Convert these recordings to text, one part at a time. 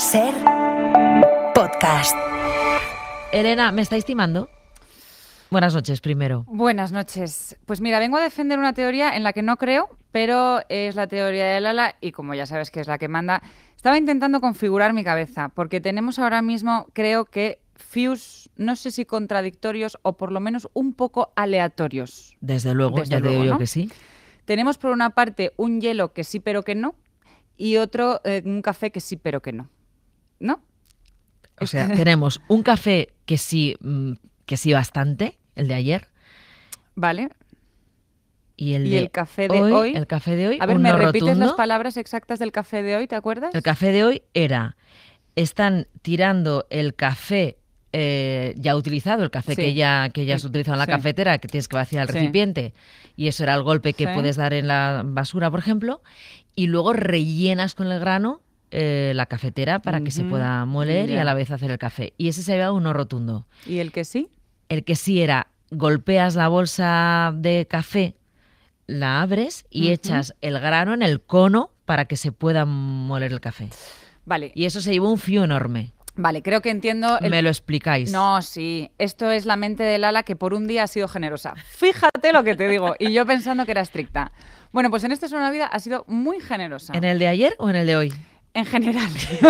Ser podcast. Elena, ¿me estáis timando? Buenas noches, primero. Buenas noches. Pues mira, vengo a defender una teoría en la que no creo, pero es la teoría de Lala y como ya sabes que es la que manda, estaba intentando configurar mi cabeza, porque tenemos ahora mismo, creo que, views, no sé si contradictorios o por lo menos un poco aleatorios. Desde luego, ya te digo yo que sí. Tenemos por una parte un hielo que sí pero que no y otro un café que sí pero que no. ¿No? O sea, tenemos un café que sí bastante, el de ayer. Vale. Y el café de hoy. El café de hoy. A ver, un ¿me no repites rotundo. las palabras exactas del café de hoy? ¿Te acuerdas? El café de hoy era: están tirando el café ya utilizado, el café Sí. que ya has utilizado en la Sí. cafetera, que tienes que vaciar el Sí. recipiente, y eso era el golpe que Sí. puedes dar en la basura, por ejemplo, y luego rellenas con el grano la cafetera para que se Ujú. pueda moler y Ya. a la vez hacer el café. Y ese se había un no rotundo. ¿Y el que sí? El que sí era: golpeas la bolsa de café, la abres y Ujú. echas el grano en el cono para que se pueda moler el café. Vale, Y eso se llevó un fío enorme. vale, creo que entiendo. ¿Me lo explicáis? No, sí, esto es la mente de Lala que por un día ha sido generosa. Fíjate lo que te digo. Y yo pensando que era estricta. Bueno, pues en Esto es una vida ha sido muy generosa. ¿En el de ayer o en el de hoy? En general.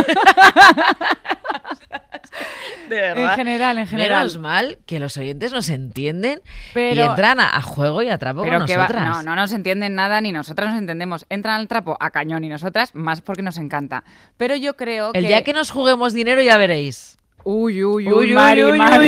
De En general. Menos mal que los oyentes nos entienden y Pero, entran a juego y a trapo con pero que va, nosotras. no nos entienden nada, ni nosotras nos entendemos. Entran al trapo a cañón y nosotras más porque nos encanta. Pero yo creo El día que nos juguemos dinero ya veréis. Uy, Mari.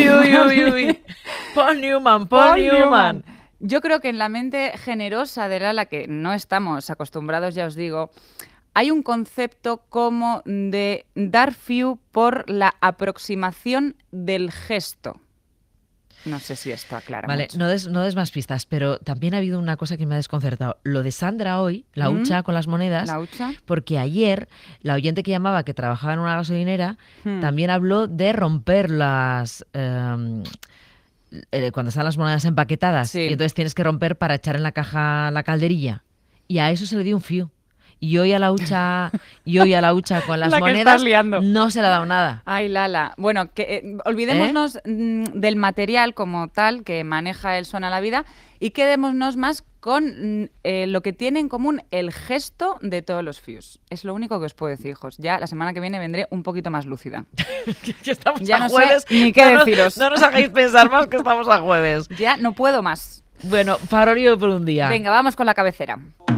Paul Newman, Paul Newman. Yo creo que en la mente generosa de Lala, que no estamos acostumbrados, ya os digo, hay un concepto como de dar view por la aproximación del gesto. No sé si esto aclara Vale, mucho. no des más pistas, pero también ha habido una cosa que me ha desconcertado. Lo de Sandra hoy, la hucha con las monedas, ¿La hucha? porque ayer la oyente que llamaba, que trabajaba en una gasolinera, Hmm. también habló de romper las... cuando están las monedas empaquetadas, Sí. y entonces tienes que romper para echar en la caja la calderilla. Y a eso se le dio un fío. Y hoy a la hucha con las La que monedas estás liando. no se le ha dado nada. Ay, Lala. Bueno, que olvidémonos del material como tal que maneja el Suena la Vida y quedémonos más con lo que tiene en común el gesto de todos los views. Es lo único que os puedo decir, hijos. Ya la semana que viene vendré un poquito más lúcida. Que estamos Ya a no sé jueves. ni qué deciros. No nos hagáis pensar más que estamos a jueves. Ya no puedo más. Bueno, farolillo por un día. Venga, vamos con la cabecera.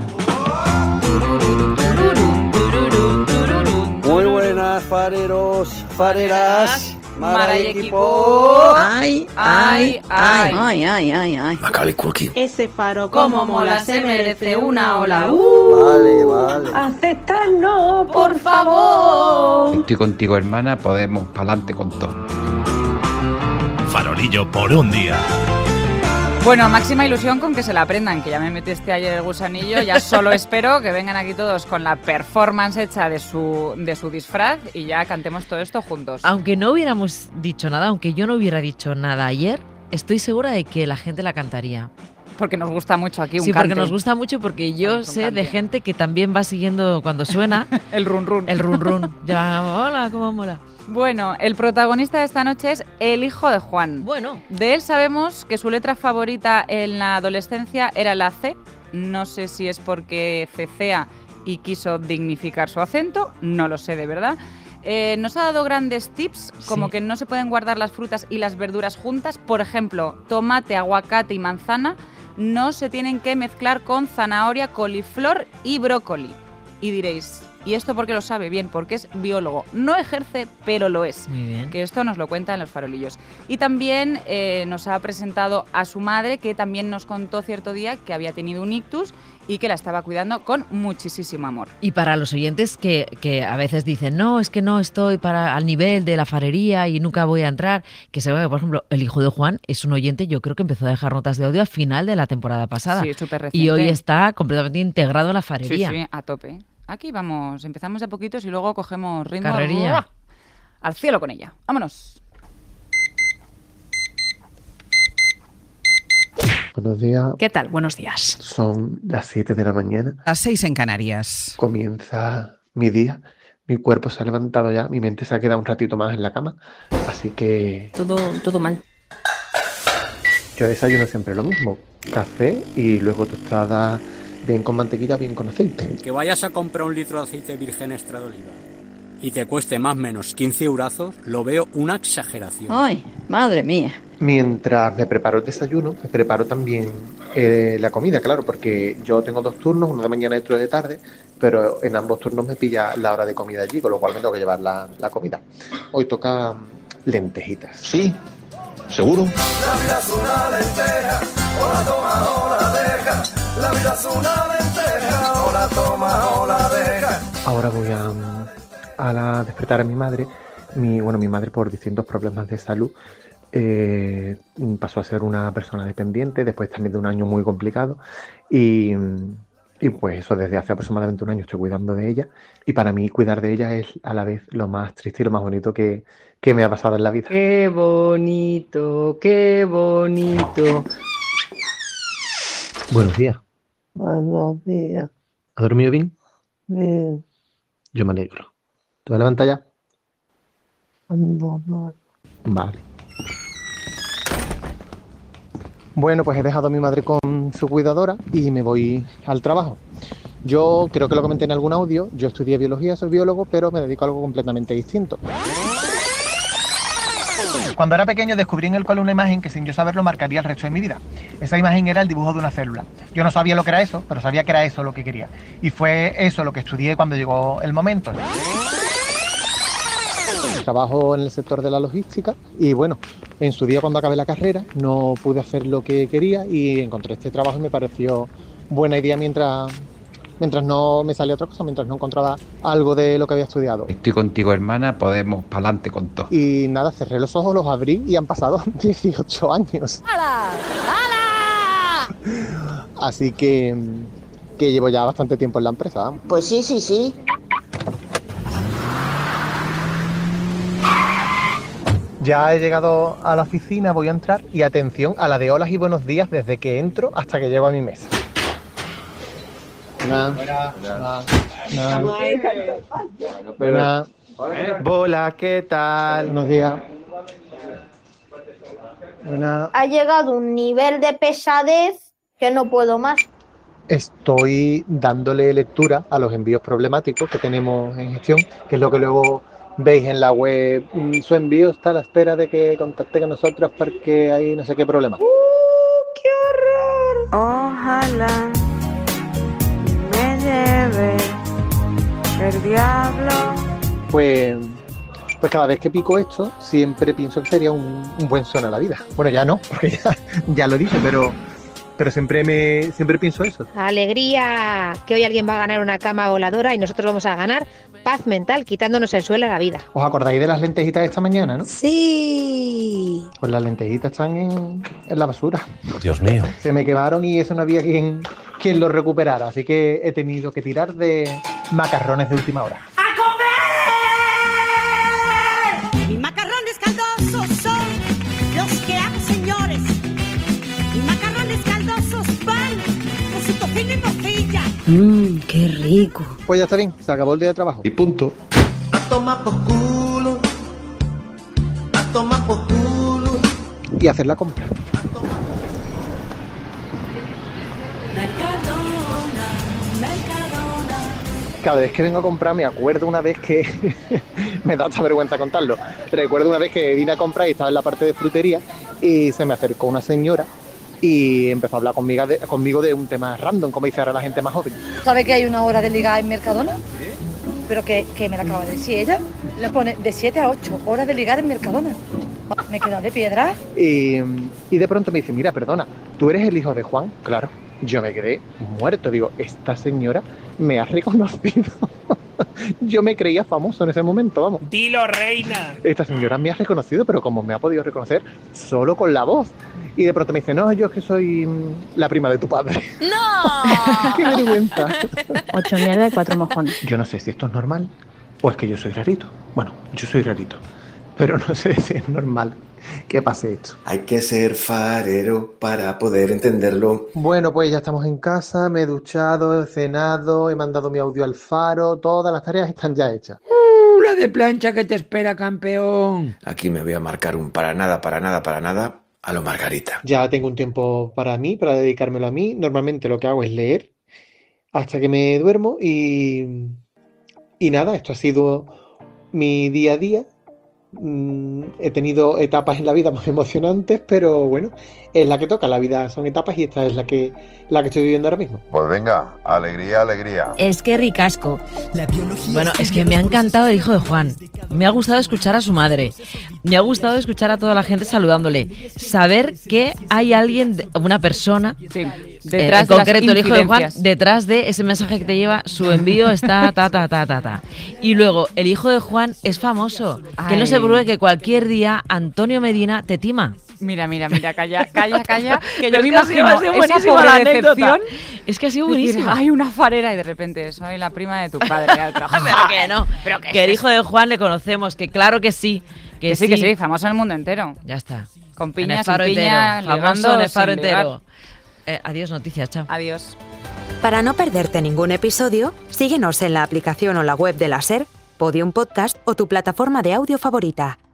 Muy buenas, fareros, fareras, Mara y equipo. Ay, Ay, ay. ay, ay, ay, ay. Macaulay Culkin. Ese faro Como mola, se merece una ola. Vale. Aceptarnos, Por favor. Estoy contigo, hermana, podemos pa'lante con todo. Farolillo por un día. Bueno, máxima ilusión con que se la aprendan, que ya me metiste ayer el gusanillo, ya solo espero que vengan aquí todos con la performance hecha de su disfraz y ya cantemos todo esto juntos. Aunque no hubiéramos dicho nada, aunque yo no hubiera dicho nada ayer, estoy segura de que la gente la cantaría. Porque nos gusta mucho aquí un Sí, cante. porque nos gusta mucho, porque yo Vamos, un sé de cante. gente que también va siguiendo cuando suena El run run. el run run. Ya, hola, cómo mola. Bueno, el protagonista de esta noche es el hijo de Juan. Bueno, De él sabemos que su letra favorita en la adolescencia era la C. No sé si es porque cecea y quiso dignificar su acento, no lo sé de verdad. Nos ha dado grandes tips, como Sí. que no se pueden guardar las frutas y las verduras juntas. Por ejemplo, tomate, aguacate y manzana no se tienen que mezclar con zanahoria, coliflor y brócoli. Y diréis, ¿y esto por qué lo sabe? Bien, porque es biólogo. No ejerce, pero lo es. muy bien. Que esto nos lo cuenta en los farolillos. Y también nos ha presentado a su madre, que también nos contó cierto día que había tenido un ictus y que la estaba cuidando con muchísimo amor. Y para los oyentes que a veces dicen, no, es que no estoy al nivel de la farería y nunca voy a entrar, que sepa que, por ejemplo, el hijo de Juan es un oyente, yo creo que empezó a dejar notas de audio al final de la temporada pasada. Sí, súper reciente. Y hoy está completamente integrado en la Sí, farería. sí, a tope. Aquí vamos, empezamos de a poquitos y luego cogemos ritmo. Carrerilla. Al cielo con ella. Vámonos. Buenos días, ¿Qué tal? Buenos días. son las 7 de la mañana. Las 6 en Canarias. Comienza mi día Mi cuerpo se ha levantado ya, mi mente se ha quedado un ratito más en la cama, así que Todo mal. yo desayuno siempre lo mismo, café y luego tostada bien con mantequilla, bien con aceite. Que vayas a comprar un litro de aceite virgen extra de oliva y te cueste más o menos 15 eurazos, lo veo una exageración. Ay, madre mía. Mientras me preparo el desayuno, me preparo también la comida, claro, porque yo tengo 2 turnos, uno de mañana y otro de tarde, pero en ambos turnos me pilla la hora de comida allí, con lo cual me tengo que llevar la comida. Hoy toca lentejitas. Sí, seguro. Ahora voy a despertar a mi madre. Mi madre por distintos problemas de salud pasó a ser una persona dependiente después también de un año muy complicado y pues eso, desde hace aproximadamente un año estoy cuidando de ella y para mí cuidar de ella es a la vez lo más triste y lo más bonito que me ha pasado en la vida. Qué bonito, qué bonito. Buenos días. Buenos días. ¿Has dormido bien? Bien. Yo me alegro. ¿Te vas a levantar ya? Ando mal. Vale. Bueno, pues he dejado a mi madre con su cuidadora y me voy al trabajo. Yo creo que lo comenté en algún audio, yo estudié biología, soy biólogo, pero me dedico a algo completamente distinto. Cuando era pequeño descubrí en el cole una imagen que sin yo saberlo marcaría el resto de mi vida. Esa imagen era el dibujo de una célula. Yo no sabía lo que era eso, pero sabía que era eso lo que quería. Y fue eso lo que estudié cuando llegó el momento. Trabajo en el sector de la logística y bueno, en su día cuando acabé la carrera no pude hacer lo que quería y encontré este trabajo y me pareció buena idea mientras no me salía otra cosa, mientras no encontraba algo de lo que había estudiado. Estoy contigo, hermana, podemos pa'lante con todo. Y nada, cerré los ojos, los abrí y han pasado 18 años. ¡Hala! ¡Hala! Así que llevo ya bastante tiempo en la empresa. Vamos. Pues sí. Ya he llegado a la oficina, voy a entrar y atención a la de holas y buenos días desde que entro hasta que llego a mi mesa. Hola, ¿qué tal? Buenos días. Ha llegado un nivel de pesadez que no puedo más. Estoy dándole lectura a los envíos problemáticos que tenemos en gestión, que es lo que luego veis en la web. Su envío está a la espera de que contacte con nosotros porque hay no sé qué problema. ¡Qué horror! Ojalá me lleve el diablo. Pues cada vez que pico esto, siempre pienso que sería un buen son a la vida. Bueno, ya no, porque ya lo dije, pero siempre pienso eso. Alegría, que hoy alguien va a ganar una cama voladora y nosotros vamos a ganar paz mental, quitándonos el suelo a la vida. ¿Os acordáis de las lentejitas de esta mañana, no? Sí. Pues las lentejitas están en la basura. Dios mío. Se me quemaron y eso no había quien lo recuperara, así que he tenido que tirar de macarrones de última hora. Mis macarrones caldosos son los que hago, señores. Mis macarrones caldosos van con su tocino y morcilla. Qué rico. Pues ya está bien, se acabó el día de trabajo. Y punto. A tomar por culo. A tomar por culo. Y hacer la compra. Cada vez que vengo a comprar me acuerdo una vez que me da hasta vergüenza contarlo. Recuerdo una vez que vine a comprar y estaba en la parte de frutería y se me acercó una señora y empezó a hablar conmigo de un tema random, como dice ahora la gente más joven. ¿Sabe que hay una hora de ligar en Mercadona? Pero que me la acaba de decir ella. Le pone de 7 a 8 horas de ligar en Mercadona. Me he quedado de piedra. Y de pronto me dice, mira, perdona, ¿tú eres el hijo de Juan? Claro. Yo me quedé muerto. Digo, esta señora me ha reconocido. Yo me creía famoso en ese momento, vamos. Dilo, reina. Esta señora me ha reconocido, pero como me ha podido reconocer solo con la voz. Y de pronto me dice, no, yo es que soy la prima de tu padre. ¡No! ¡Qué vergüenza! 8 mierda y 4 mojones. Yo no sé si esto es normal o es que yo soy rarito. Bueno, yo soy rarito, pero no sé si es normal que pase esto. Hay que ser farero para poder entenderlo. Bueno, pues ya estamos en casa, me he duchado, he cenado, he mandado mi audio al faro, todas las tareas están ya hechas. bola de plancha que te espera, campeón. Aquí me voy a marcar un para nada a lo Margarita. Ya tengo un tiempo para mí, para dedicármelo a mí. Normalmente lo que hago es leer hasta que me duermo y nada, esto ha sido mi día a día. He tenido etapas en la vida más emocionantes, pero bueno, es la que toca. La vida son etapas y esta es la que estoy viviendo ahora mismo. Pues venga, alegría, alegría. Es que ricasco. Bueno, es que me ha encantado el hijo de Juan. Me ha gustado escuchar a su madre. Me ha gustado escuchar a toda la gente saludándole. Saber que hay alguien, una persona, sí, detrás en concreto el hijo de Juan, incidencias. detrás de ese mensaje que te lleva, su envío está ta. Y luego, el hijo de Juan es famoso. Que no Ay. se pruebe que cualquier día Antonio Medina te tima. Mira, calla. Que yo Pero me es que ha sido imagino esa buenísima pobre la anécdota. decepción. Es que ha sido Decir, buenísima. hay una farera y de repente soy la prima de tu padre. Pero que no, Pero que el hijo de Juan le conocemos, que claro que sí. Que sí, famoso en el mundo entero. Ya está. Con En piña, el sin faro piña, entero. ligando, Famoso en el faro sin ligar. entero. Adiós noticias, chao. Adiós. Para no perderte ningún episodio, síguenos en la aplicación o la web de la SER, Podium Podcast o tu plataforma de audio favorita.